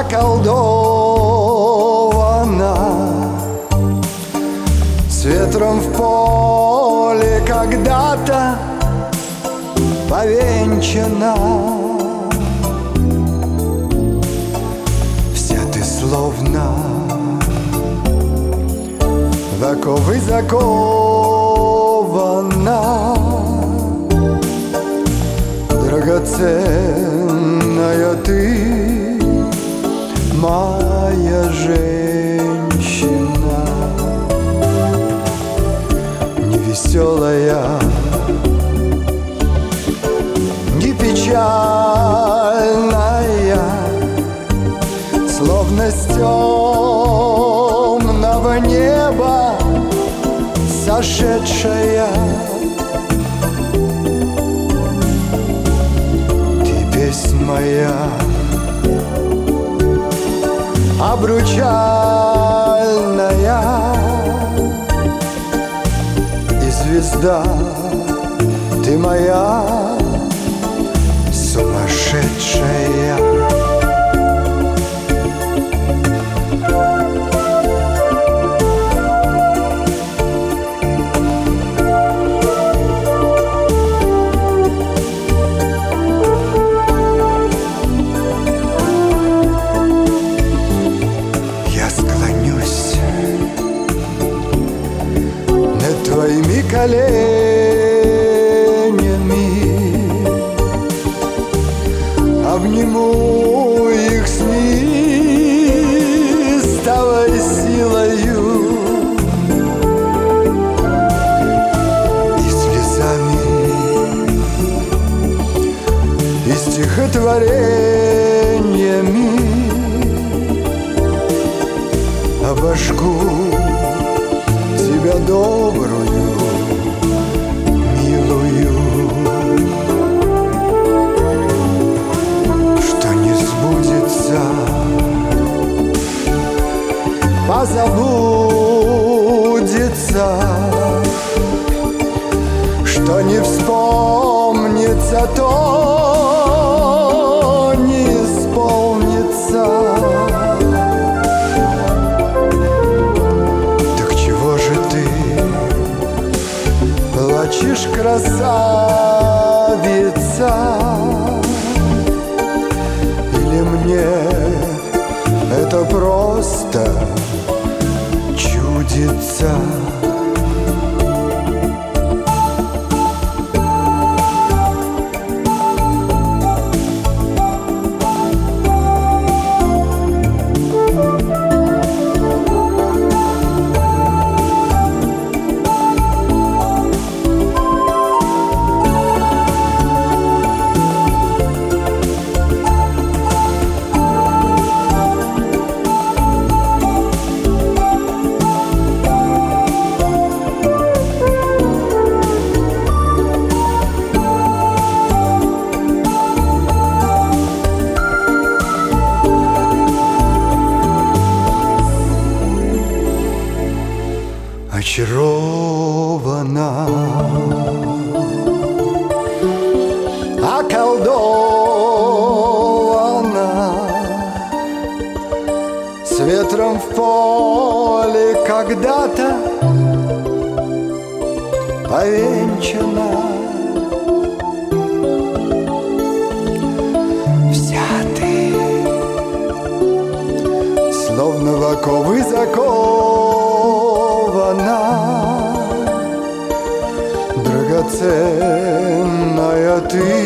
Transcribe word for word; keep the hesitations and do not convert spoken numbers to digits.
околдована, с ветром в поле когда-то повенчана. Вся ты словно в оковы закована, драгоценная ты, моя женщина. Невеселая, не печальная, словно с темного неба сошедшая. Ты песнь моя обручальная, и звезда ты моя сумасшедшая. Твоими коленями обниму их с неистовой силою и слезами, и стихотворениями обожгу тебя добрую, милую, что не сбудется, позабудется, что не вспомнится, то не исполнится. Плачешь, красавица, или мне это просто чудится? Очарована, околдована, с ветром в поле когда-то повенчана. Вся ты словно в оковы закована, драгоценная ты,